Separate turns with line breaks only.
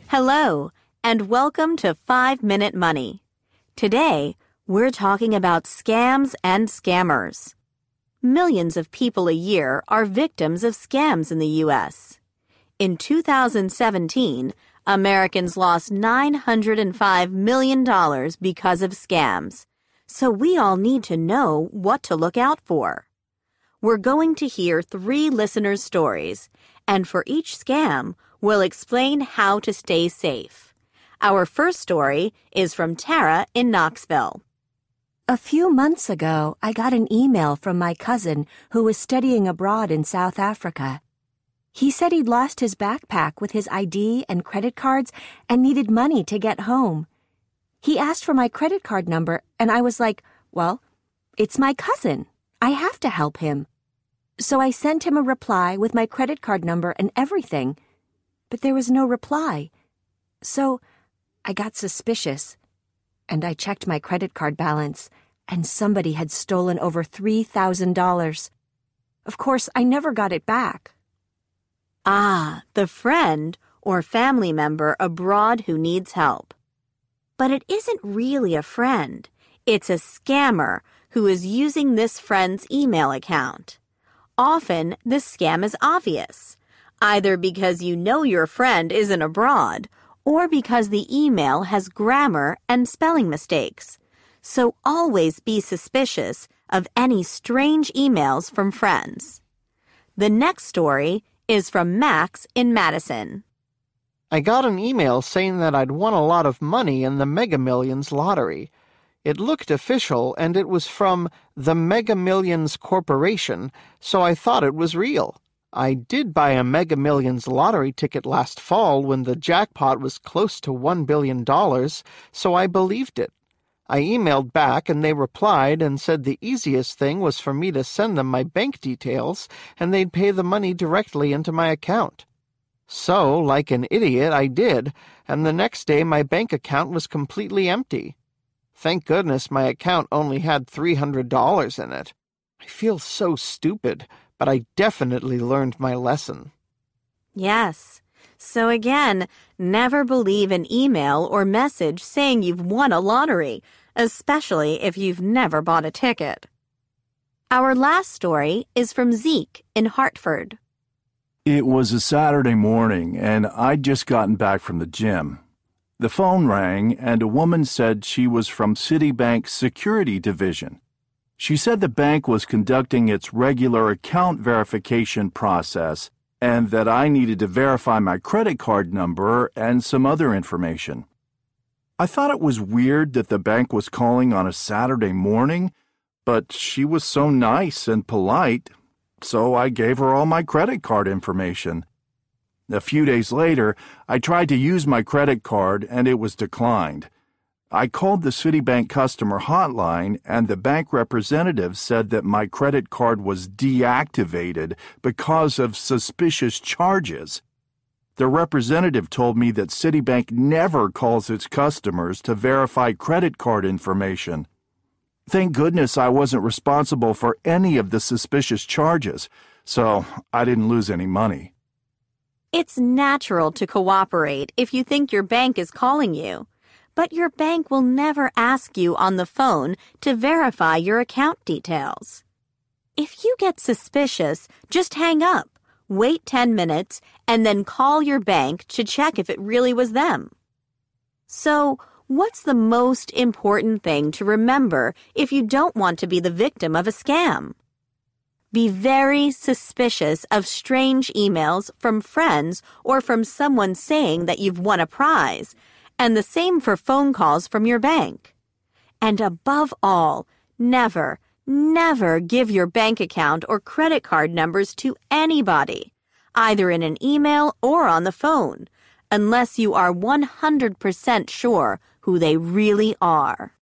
Hello, and welcome to 5-Minute Money. Today, we're talking about scams and scammers. Millions of people a year are victims of scams in the U.S. In 2017, Americans lost $905 million because of scams, so we all need to know what to look out for. We're going to hear 3 listeners' stories, and for each scam, we'll explain how to stay safe. Our first story is from Tara in Knoxville.
A few months ago, I got an email from my cousin who was studying abroad in South Africa. He said he'd lost his backpack with his ID and credit cards and needed money to get home. He asked for my credit card number, and I was like, well, it's my cousin. I have to help him. So I sent him a reply with my credit card number and everything. But there was no reply. So I got suspicious, and I checked my credit card balance, and somebody had stolen over $3,000. Of course, I never got it back.
Ah, the friend or family member abroad who needs help. But it isn't really a friend. It's a scammer who is using this friend's email account. Often, this scam is obvious, either because you know your friend isn't abroad or because the email has grammar and spelling mistakes. So always be suspicious of any strange emails from friends. The next story is from Max in Madison.
I got an email saying that I'd won a lot of money in the Mega Millions lottery. It looked official, and it was from the Mega Millions Corporation, so I thought it was real. I did buy a Mega Millions lottery ticket last fall when the jackpot was close to $1 billion, so I believed it. I emailed back, and they replied and said the easiest thing was for me to send them my bank details, and they'd pay the money directly into my account. So, like an idiot, I did, and the next day my bank account was completely empty. Thank goodness my account only had $300 in it. I feel so stupid, but I definitely learned my lesson.
Yes. So again, never believe an email or message saying you've won a lottery, especially if you've never bought a ticket. Our last story is from Zeke in Hartford.
It was a Saturday morning, and I'd just gotten back from the gym. The phone rang, and a woman said she was from Citibank's security division. She said the bank was conducting its regular account verification process and that I needed to verify my credit card number and some other information. I thought it was weird that the bank was calling on a Saturday morning, but she was so nice and polite, so I gave her all my credit card information. A few days later, I tried to use my credit card and it was declined. I called the Citibank customer hotline and the bank representative said that my credit card was deactivated because of suspicious charges. The representative told me that Citibank never calls its customers to verify credit card information. Thank goodness I wasn't responsible for any of the suspicious charges, so I didn't lose any money.
It's natural to cooperate if you think your bank is calling you, but your bank will never ask you on the phone to verify your account details. If you get suspicious, just hang up, wait 10 minutes, and then call your bank to check if it really was them. So, what's the most important thing to remember if you don't want to be the victim of a scam? Be very suspicious of strange emails from friends or from someone saying that you've won a prize, and the same for phone calls from your bank. And above all, never give your bank account or credit card numbers to anybody, either in an email or on the phone, unless you are 100% sure who they really are.